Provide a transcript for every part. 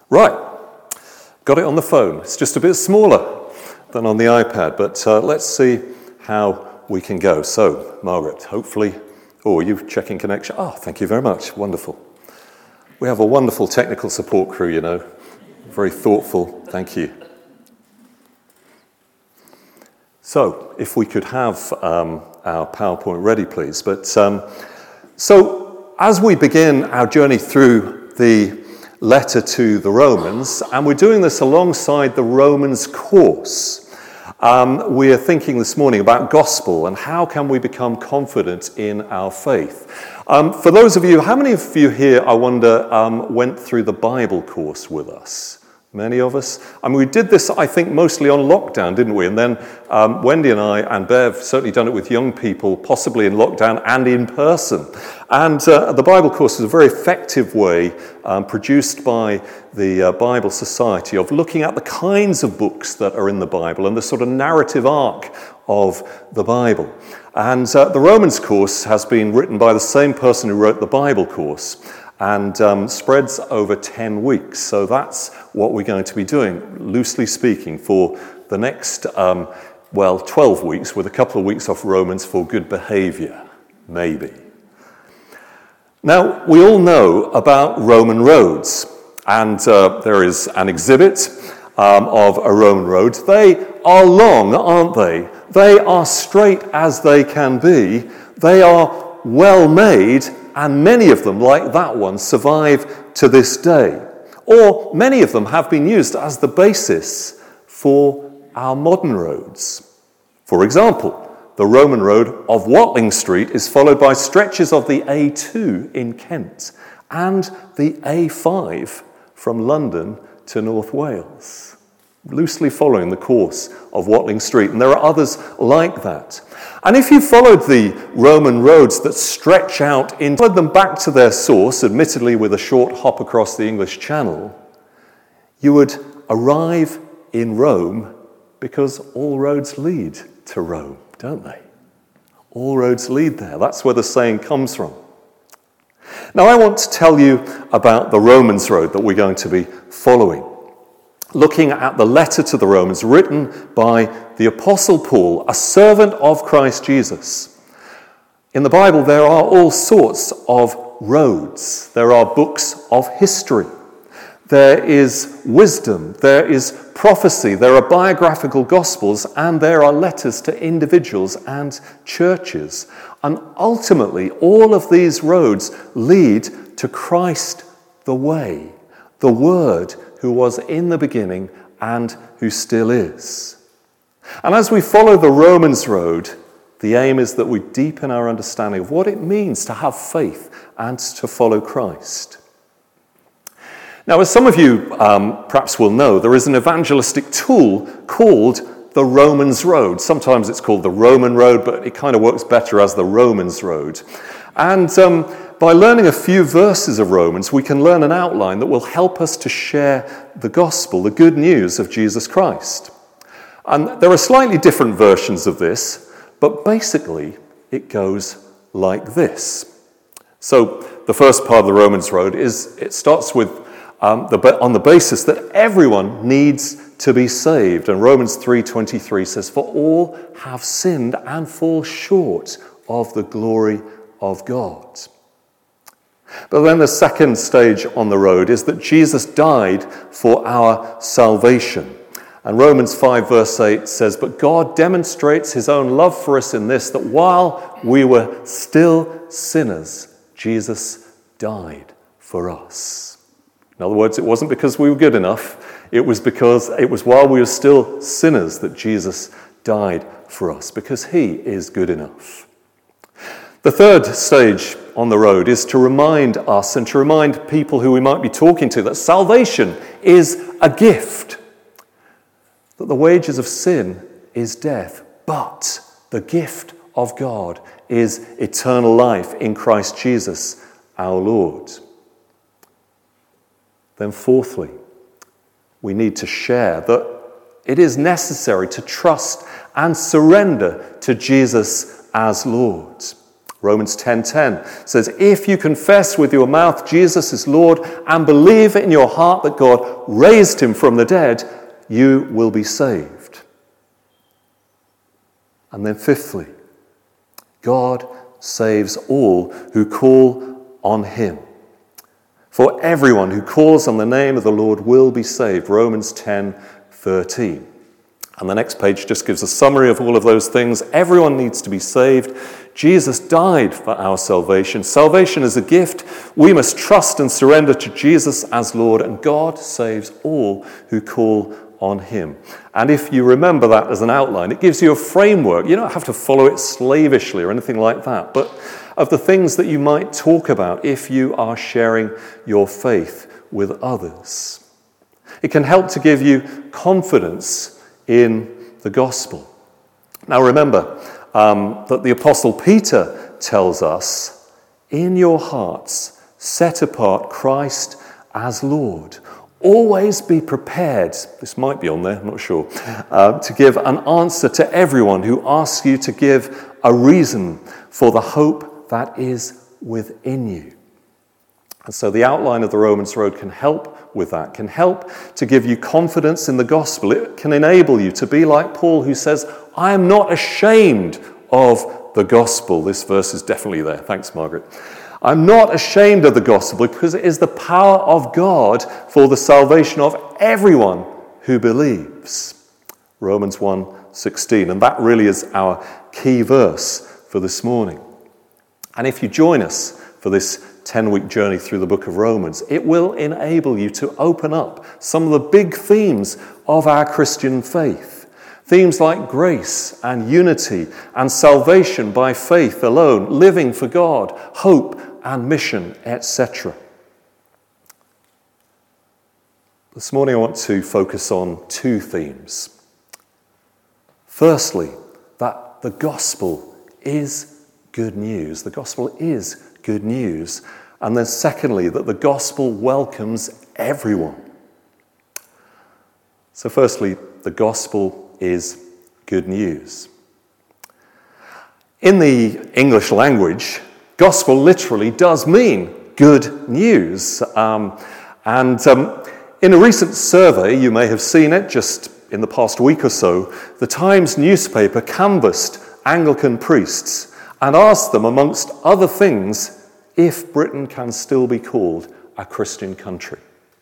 Right, got it on the phone. It's just a bit smaller than on the iPad, but let's see how we can go. So, Margaret, hopefully, are you checking connection? Oh, thank you very much, wonderful. We have a wonderful technical support crew, you know, very thoughtful, thank you. So, if we could have our PowerPoint ready, please. But so, as we begin our journey through the letter to the Romans, and we're doing this alongside the Romans course, we are thinking this morning about gospel and how can we become confident in our faith. For those of you, how many of you here, I wonder, went through the Bible course with us? Many of us. I mean, we did this, I think, mostly on lockdown, didn't we? And then Wendy and I and Bev certainly done it with young people, possibly in lockdown and in person. And the Bible course is a very effective way, produced by the Bible Society, of looking at the kinds of books that are in the Bible and the sort of narrative arc of the Bible. And the Romans course has been written by the same person who wrote the Bible course, and spreads over 10 weeks. So that's what we're going to be doing, loosely speaking, for the next, 12 weeks, with a couple of weeks off Romans for good behavior, maybe. Now, we all know about Roman roads, and there is an exhibit of a Roman road. They are long, aren't they? They are straight as they can be. They are well made, and many of them, like that one, survive to this day. Or many of them have been used as the basis for our modern roads. For example, the Roman road of Watling Street is followed by stretches of the A2 in Kent and the A5 from London to North Wales, loosely following the course of Watling Street. And there are others like that. And if you followed the Roman roads that stretch out followed them back to their source, admittedly with a short hop across the English Channel, you would arrive in Rome, because all roads lead to Rome, don't they? All roads lead there. That's where the saying comes from. Now, I want to tell you about the Romans road that we're going to be following, looking at the letter to the Romans written by the Apostle Paul, a servant of Christ Jesus. In the Bible, there are all sorts of roads. There are books of history. There is wisdom. There is prophecy. There are biographical gospels, and there are letters to individuals and churches. And ultimately, all of these roads lead to Christ the way, the Word, who was in the beginning and who still is. And as we follow the Romans road, the aim is that we deepen our understanding of what it means to have faith and to follow Christ. Now, as some of you perhaps will know, there is an evangelistic tool called the Romans Road. Sometimes it's called the Roman Road, but it kind of works better as the Romans Road. And by learning a few verses of Romans, we can learn an outline that will help us to share the gospel, the good news of Jesus Christ. And there are slightly different versions of this, but basically it goes like this. So the first part of the Romans Road it starts with on the basis that everyone needs to be saved. And Romans 3:23 says, "For all have sinned and fall short of the glory of God." But then the second stage on the road is that Jesus died for our salvation. And Romans 5 verse 8 says, "But God demonstrates his own love for us in this, that while we were still sinners, Jesus died for us." In other words, it wasn't because we were good enough. It was because it was while we were still sinners that Jesus died for us, because he is good enough. The third stage on the road is to remind us and to remind people who we might be talking to that salvation is a gift, that the wages of sin is death, but the gift of God is eternal life in Christ Jesus our Lord. Then fourthly, we need to share that it is necessary to trust and surrender to Jesus as Lord. Romans 10:10 says, if you confess with your mouth Jesus is Lord and believe in your heart that God raised him from the dead, you will be saved. And then fifthly, God saves all who call on him. For everyone who calls on the name of the Lord will be saved. Romans 10:13. And the next page just gives a summary of all of those things. Everyone needs to be saved. Jesus died for our salvation. Salvation is a gift. We must trust and surrender to Jesus as Lord, and God saves all who call on him. And if you remember that as an outline, it gives you a framework. You don't have to follow it slavishly or anything like that, but of the things that you might talk about if you are sharing your faith with others. It can help to give you confidence in the gospel. Now remember that the Apostle Peter tells us, in your hearts set apart Christ as Lord. Always be prepared, this might be on there, I'm not sure, to give an answer to everyone who asks you to give a reason for the hope that is within you. And so the outline of the Romans Road can help with that, can help to give you confidence in the gospel. It can enable you to be like Paul, who says, I am not ashamed of the gospel. This verse is definitely there. Thanks, Margaret. I'm not ashamed of the gospel because it is the power of God for the salvation of everyone who believes. Romans 1:16. And that really is our key verse for this morning. And if you join us for this 10-week journey through the book of Romans, it will enable you to open up some of the big themes of our Christian faith. Themes like grace and unity and salvation by faith alone, living for God, hope and mission, etc. This morning I want to focus on two themes. Firstly, that the gospel is good news. The gospel is good news. And then secondly, that the gospel welcomes everyone. So firstly, the gospel is good news. In the English language, gospel literally does mean good news. In a recent survey, you may have seen it just in the past week or so, the Times newspaper canvassed Anglican priests and asked them, amongst other things, if Britain can still be called a Christian country.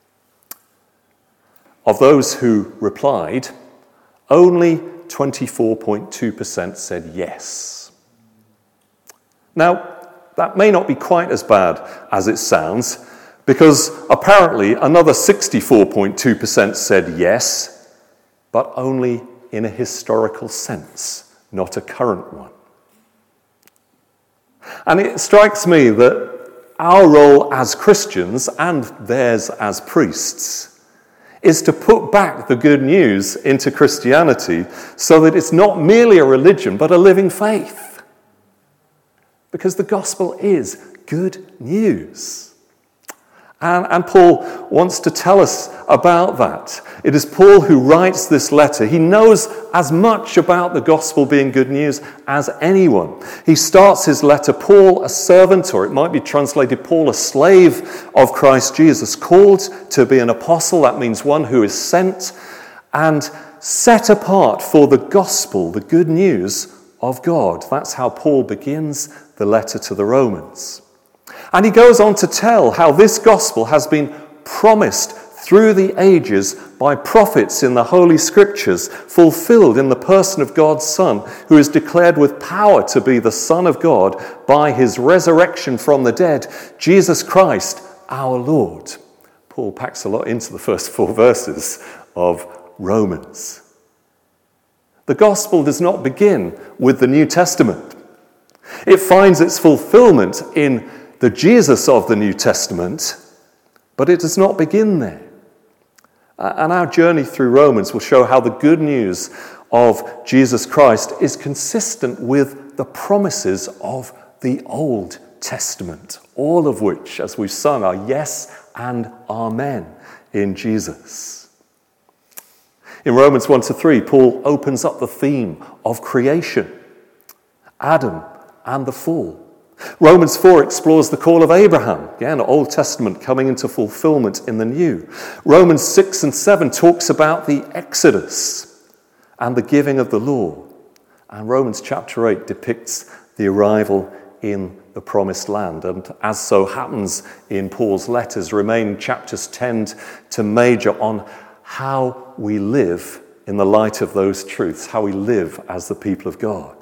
Of those who replied, only 24.2% said yes. Now, that may not be quite as bad as it sounds, because apparently another 64.2% said yes, but only in a historical sense, not a current one. And it strikes me that our role as Christians, and theirs as priests, is to put back the good news into Christianity so that it's not merely a religion, but a living faith. Because the gospel is good news. And Paul wants to tell us about that. It is Paul who writes this letter. He knows as much about the gospel being good news as anyone. He starts his letter, Paul, a servant, or it might be translated, Paul, a slave of Christ Jesus, called to be an apostle. That means one who is sent and set apart for the gospel, the good news of God. That's how Paul begins the letter to the Romans. And he goes on to tell how this gospel has been promised through the ages by prophets in the Holy Scriptures, fulfilled in the person of God's Son, who is declared with power to be the Son of God by his resurrection from the dead, Jesus Christ, our Lord. Paul packs a lot into the first 4 verses of Romans. The gospel does not begin with the New Testament. It finds its fulfillment in the Jesus of the New Testament, but it does not begin there. And our journey through Romans will show how the good news of Jesus Christ is consistent with the promises of the Old Testament, all of which, as we've sung, are yes and amen in Jesus. In Romans 1-3, Paul opens up the theme of creation, Adam and the fall. Romans 4 explores the call of Abraham. Again, Old Testament coming into fulfillment in the New. Romans 6 and 7 talks about the Exodus and the giving of the law. And Romans chapter 8 depicts the arrival in the promised land. And as so happens in Paul's letters, remaining chapters tend to major on how we live in the light of those truths, how we live as the people of God.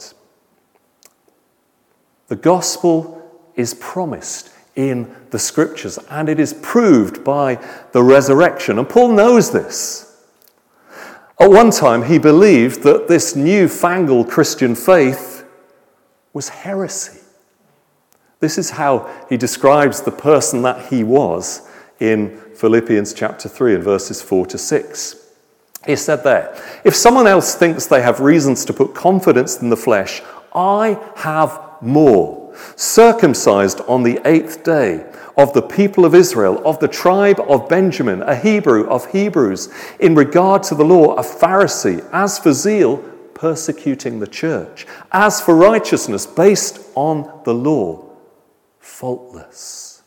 The gospel is promised in the scriptures, and it is proved by the resurrection. And Paul knows this. At one time, he believed that this newfangled Christian faith was heresy. This is how he describes the person that he was in Philippians chapter 3 and verses 4 to 6. He said there, "If someone else thinks they have reasons to put confidence in the flesh, I have more. Circumcised on the 8th day, of the people of Israel, of the tribe of Benjamin, a Hebrew of Hebrews, in regard to the law, a Pharisee, as for zeal, persecuting the church, as for righteousness based on the law, faultless."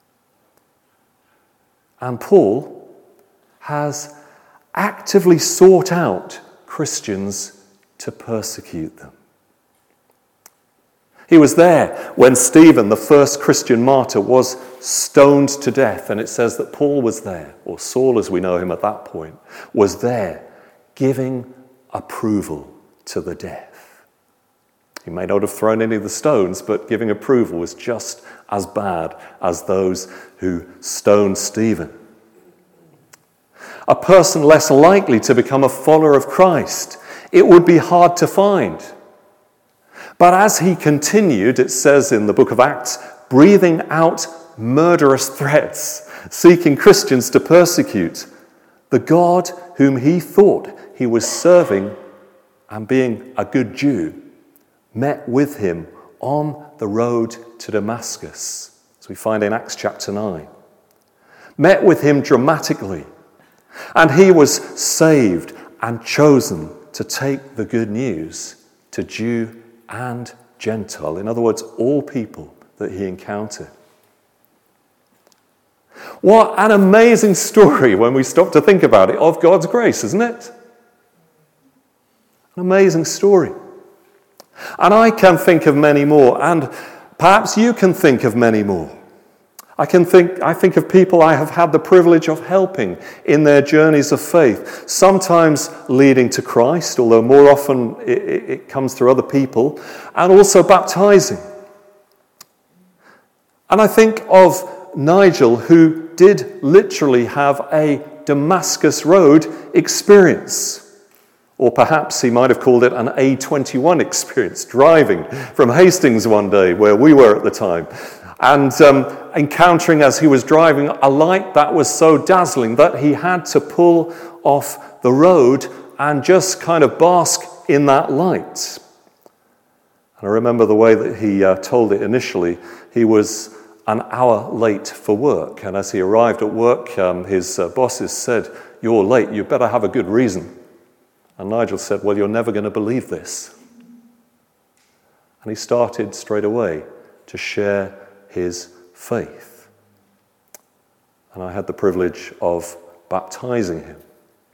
And Paul has actively sought out Christians to persecute them. He was there when Stephen, the first Christian martyr, was stoned to death. And it says that Paul was there, or Saul as we know him at that point, was there giving approval to the death. He may not have thrown any of the stones, but giving approval was just as bad as those who stoned Stephen. A person less likely to become a follower of Christ, it would be hard to find. But as he continued, it says in the book of Acts, breathing out murderous threats, seeking Christians to persecute, the God whom he thought he was serving and being a good Jew met with him on the road to Damascus, as we find in Acts chapter 9. Met with him dramatically, and he was saved and chosen to take the good news to Jew and Gentile. In other words, all people that he encountered. What an amazing story when we stop to think about it of God's grace, isn't it? An amazing story. And I can think of many more, and perhaps you can think of many more. I think of people I have had the privilege of helping in their journeys of faith, sometimes leading to Christ, although more often it comes through other people, and also baptizing. And I think of Nigel, who did literally have a Damascus Road experience. Or perhaps he might have called it an A21 experience, driving from Hastings one day, where we were at the time, and encountering as he was driving a light that was so dazzling that he had to pull off the road and just kind of bask in that light. And I remember the way that he told it initially. He was an hour late for work, and as he arrived at work, his bosses said, "You're late, you better have a good reason." And Nigel said, "Well, you're never going to believe this." And he started straight away to share his faith. And I had the privilege of baptizing him.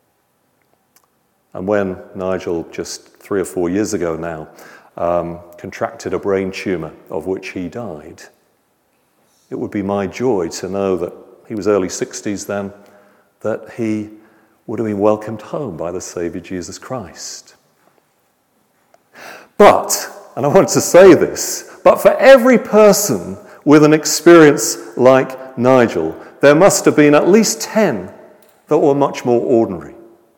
And when Nigel, just 3 or 4 years ago now, contracted a brain tumor of which he died, it would be my joy to know that he was early 60s then, that he would have been welcomed home by the Saviour Jesus Christ. But, and I want to say this, but for every person with an experience like Nigel, there must have been at least 10 that were much more ordinary.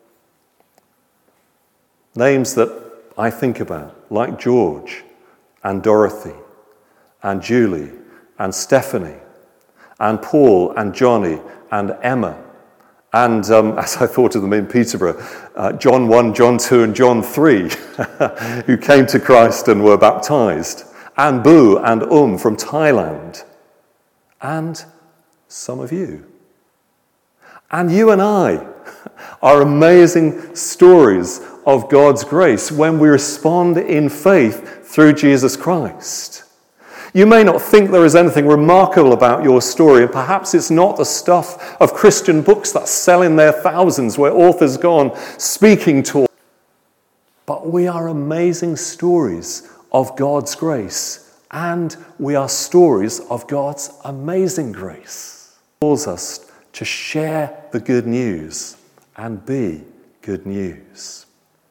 Names that I think about, like George and Dorothy and Julie and Stephanie and Paul and Johnny and Emma and, as I thought of them in Peterborough, John 1, John 2 and John 3 who came to Christ and were baptized, and Boo and from Thailand, and some of you. And you and I are amazing stories of God's grace when we respond in faith through Jesus Christ. You may not think there is anything remarkable about your story, and perhaps it's not the stuff of Christian books that sell in their thousands, where authors go on speaking to. But we are amazing stories of God's grace, and we are stories of God's amazing grace. It calls us to share the good news and be good news.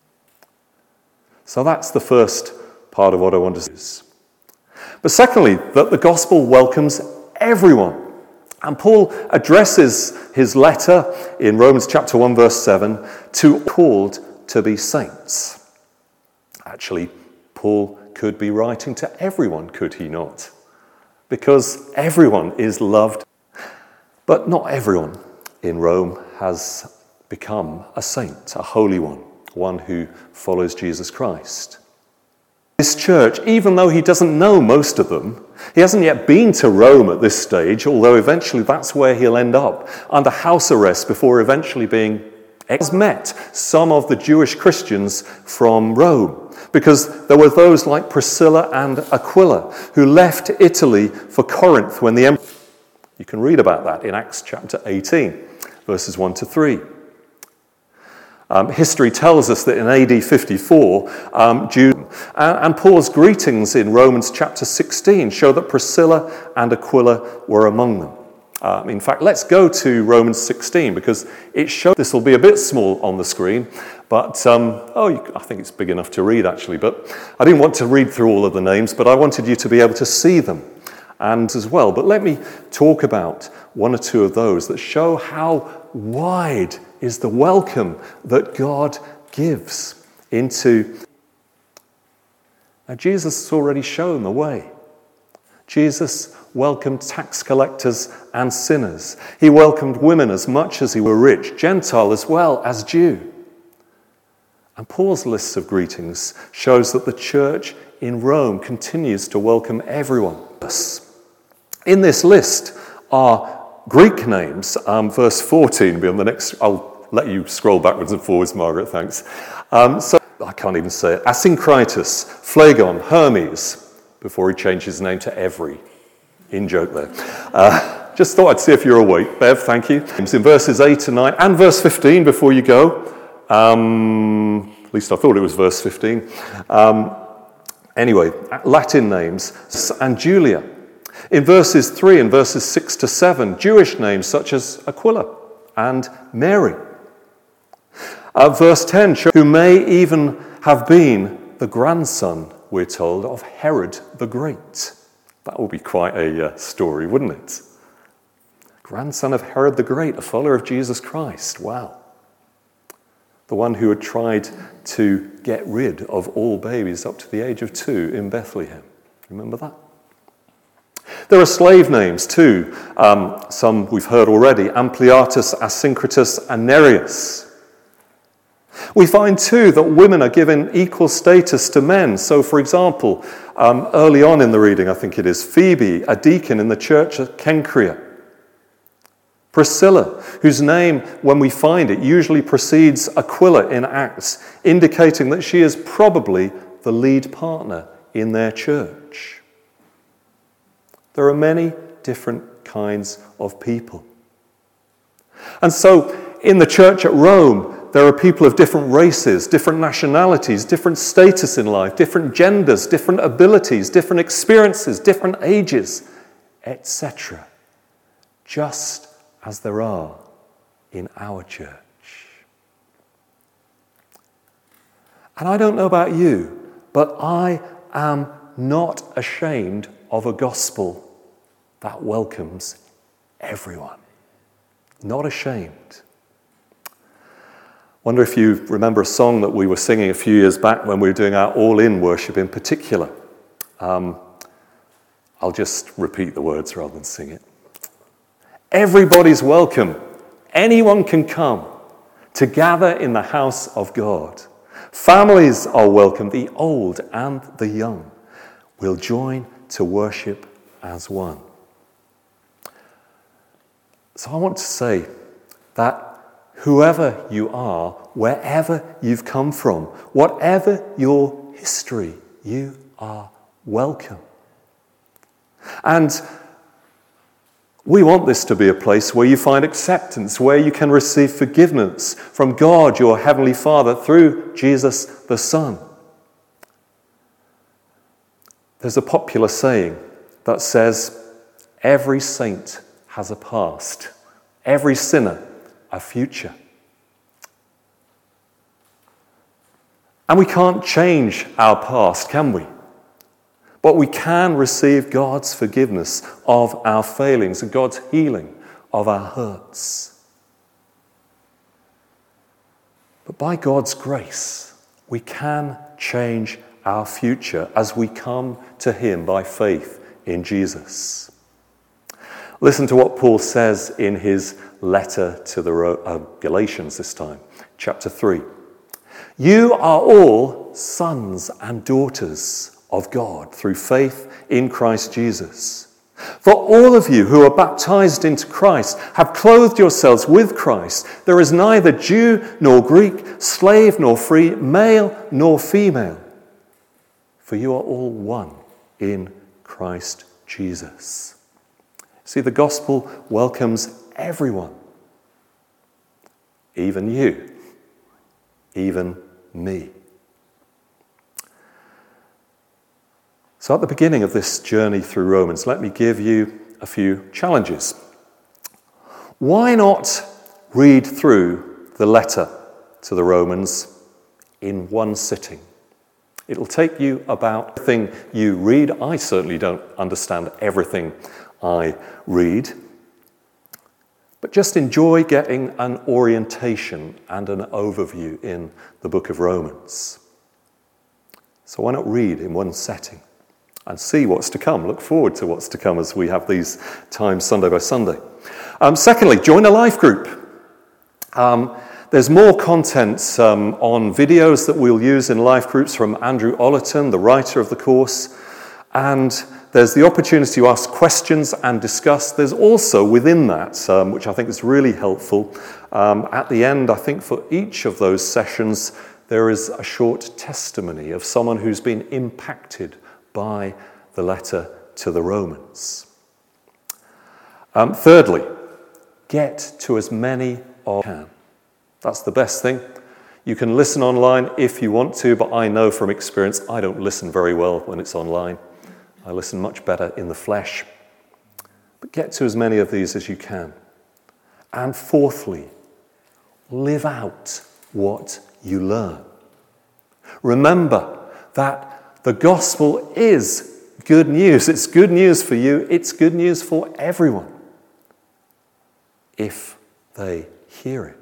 So that's the first part of what I want to say. But secondly, that the gospel welcomes everyone. And Paul addresses his letter in Romans chapter 1, verse 7, to called to be saints. Actually, Paul could be writing to everyone, could he not? Because everyone is loved. But not everyone in Rome has become a saint, a holy one who follows Jesus Christ. This church, even though he doesn't know most of them, he hasn't yet been to Rome at this stage, although eventually that's where he'll end up, under house arrest before eventually being met some of the Jewish Christians from Rome, because there were those like Priscilla and Aquila who left Italy for Corinth when the emperor. You can read about that in Acts chapter 18, verses 1 to 3. History tells us that in AD 54, and Paul's greetings in Romans chapter 16 show that Priscilla and Aquila were among them. In fact, let's go to Romans 16 because it shows. This will be a bit small on the screen, but I think it's big enough to read actually. But I didn't want to read through all of the names, but I wanted you to be able to see them and as well. But let me talk about one or two of those that show how wide is the welcome that God gives into. Now, Jesus has already shown the way. Jesus welcomed tax collectors and sinners. He welcomed women as much as he were rich, Gentile as well as Jew. And Paul's list of greetings shows that the church in Rome continues to welcome everyone. In this list are Greek names. Verse 14 will be on the next. I'll let you scroll backwards and forwards, Margaret, thanks. So I can't even say it. Asyncritus, Phlegon, Hermes, before he changed his name to Every. In-joke there. Just thought I'd see if you're awake. Bev, thank you. It's in verses 8 and 9 and verse 15 before you go. At least I thought it was verse 15. Anyway, Latin names. And Julia. In verses 3 and verses 6 to 7, Jewish names such as Aquila and Mary. Verse 10 shows who may even have been the grandson, we're told, of Herod the Great. That would be quite a story, wouldn't it? Grandson of Herod the Great, a follower of Jesus Christ. Wow. The one who had tried to get rid of all babies up to the age of 2 in Bethlehem. Remember that? There are slave names too. Some we've heard already. Ampliatus, Asyncritus, and Nereus. We find too that women are given equal status to men. So for example, early on in the reading, I think it is, Phoebe, a deacon in the church at Cenchrea. Priscilla, whose name, when we find it, usually precedes Aquila in Acts, indicating that she is probably the lead partner in their church. There are many different kinds of people. And so, in the church at Rome, there are people of different races, different nationalities, different status in life, different genders, different abilities, different experiences, different ages, etc. Just as there are in our church. And I don't know about you, but I am not ashamed of a gospel that welcomes everyone. Not ashamed. Wonder if you remember a song that we were singing a few years back when we were doing our all-in worship in particular. I'll just repeat the words rather than sing it. Everybody's welcome. Anyone can come to gather in the house of God. Families are welcome, the old and the young will join to worship as one. So I want to say that whoever you are, wherever you've come from, whatever your history, you are welcome. And we want this to be a place where you find acceptance, where you can receive forgiveness from God, your Heavenly Father, through Jesus the Son. There's a popular saying that says, every saint has a past, every sinner a future. And we can't change our past, can we? But we can receive God's forgiveness of our failings and God's healing of our hurts. But by God's grace, we can change our future as we come to Him by faith in Jesus. Listen to what Paul says in his letter to the Galatians this time, chapter 3. You are all sons and daughters of God through faith in Christ Jesus. For all of you who are baptized into Christ have clothed yourselves with Christ. There is neither Jew nor Greek, slave nor free, male nor female. For you are all one in Christ Jesus. See, the gospel welcomes everyone. Even you. Even me. So at the beginning of this journey through Romans, let me give you a few challenges. Why not read through the letter to the Romans in one sitting? It'll take you about everything you read. I certainly don't understand everything I read. But just enjoy getting an orientation and an overview in the book of Romans. So why not read in one setting and see what's to come? Look forward to what's to come as we have these times Sunday by Sunday. Secondly, join a life group. There's more content on videos that we'll use in life groups from Andrew Ollerton, the writer of the course. And there's the opportunity to ask questions and discuss. There's also within that, which I think is really helpful, at the end, I think for each of those sessions, there is a short testimony of someone who's been impacted by the letter to the Romans. Thirdly, get to as many as you can. That's the best thing. You can listen online if you want to, but I know from experience I don't listen very well when it's online. I listen much better in the flesh. But get to as many of these as you can. And fourthly, live out what you learn. Remember that the gospel is good news. It's good news for you. It's good news for everyone if they hear it.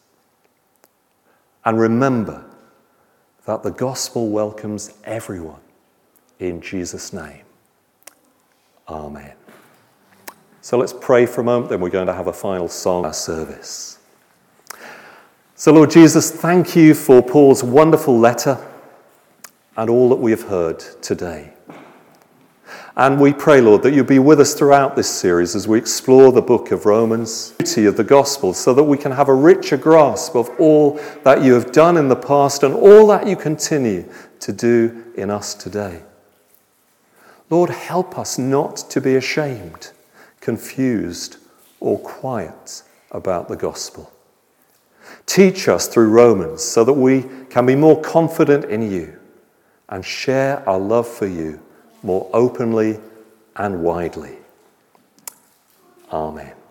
And remember that the gospel welcomes everyone in Jesus' name. Amen. So let's pray for a moment, then we're going to have a final song, our service. So Lord Jesus, thank you for Paul's wonderful letter and all that we have heard today. And we pray, Lord, that you'll be with us throughout this series as we explore the book of Romans, the beauty of the gospel, so that we can have a richer grasp of all that you have done in the past and all that you continue to do in us today. Lord, help us not to be ashamed, confused, or quiet about the gospel. Teach us through Romans so that we can be more confident in you and share our love for you more openly and widely. Amen.